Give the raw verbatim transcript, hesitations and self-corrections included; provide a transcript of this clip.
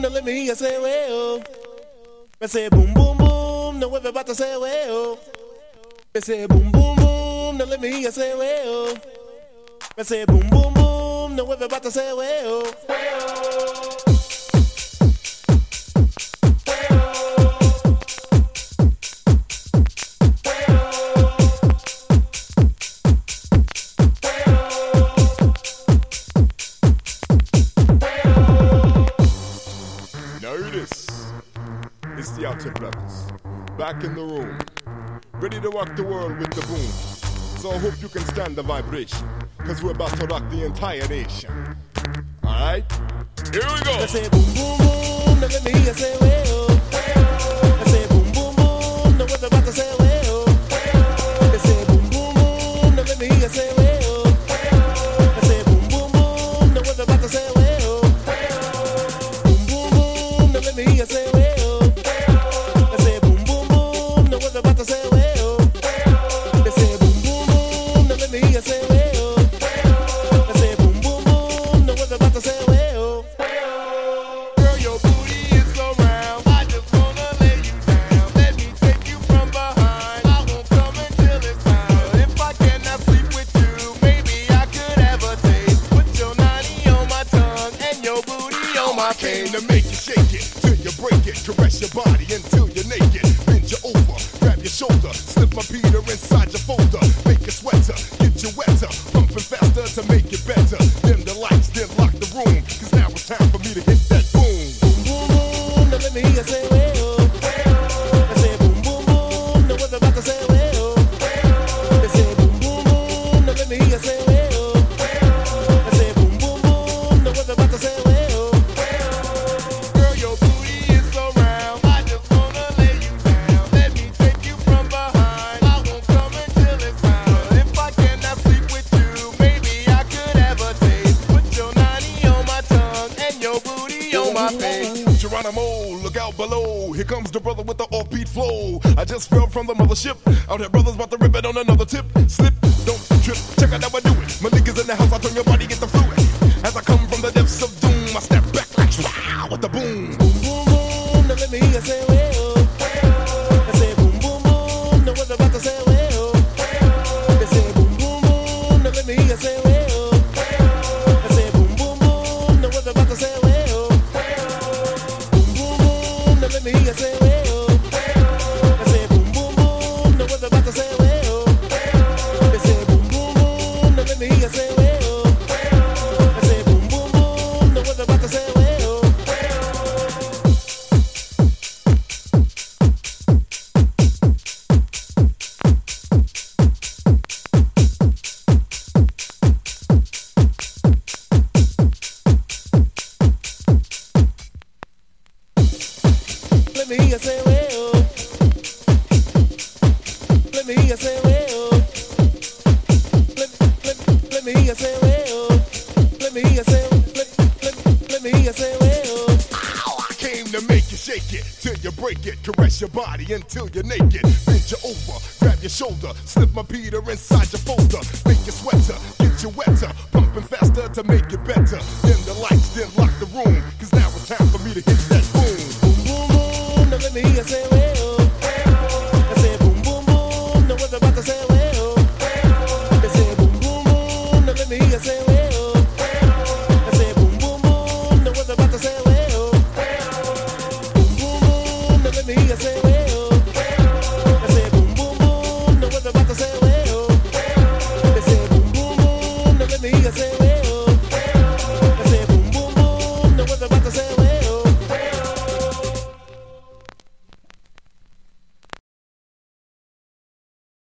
now let me hear you say well. I say boom boom boom, now everybody say well. I say boom boom boom, now let me hear you say well. I say boom boom boom, now everybody say well. It's the Outer Brothers, back in the room, ready to rock the world with the boom. So I hope you can stand the vibration, cause we're about to rock the entire nation. Alright? Here we go! I say boom boom boom, now let me hear you say well. I say boom boom boom, now we're about to say well. I say boom boom boom, now let me hear you say well. I say boom boom boom, now we're about to say well. Boom boom boom, now let me hear you say well. To make you shake it, till you break it, caress your body until you're naked. Bend you over, grab your shoulder, slip my Peter inside your folder. Make you sweater, get you wetter, pumping faster to make it better. Dim the lights, then lock the room, cause now it's time for me to hit that boom. Boom boom boom, now let me hear you say well. I say boom boom boom, now we're about to say well. I say boom boom boom, now let me hear you say well. I say boom boom boom, now we're about to say well. Geronimo, look out below. Here comes the brother with the offbeat flow. I just fell from the mothership. Out here, brothers about to rip it on another tip. Slip, don't trip. Check out how I do it. My niggas in the house, I turn your body, get the fluid. As I come from the depths of doom, I step back like wow with the boom. Boom boom boom, now let me hear you say well. I say boom boom boom, now we're about to say well. I say boom boom boom, now let me hear you say well. I say boom boom boom, now we're about to say well. Let me hear you say well. I say boom boom boom, now we're about to say well. I say boom boom boom, now let me hear you say well. I say boom boom boom, now we're about to say well. Let me hear you say well. Let me hear you say well. Let, let, let me hear you say well. Let me hear you say let, let, let me hear you say well. Ow, I came to make you shake it till you break it, caress your body until you're naked. Bend you over, grab your shoulder, slip my Peter inside your folder. Make you sweater, get you wetter, pumping faster to make it better. Dim the lights, then lock the room, cause now it's time for me to hit that.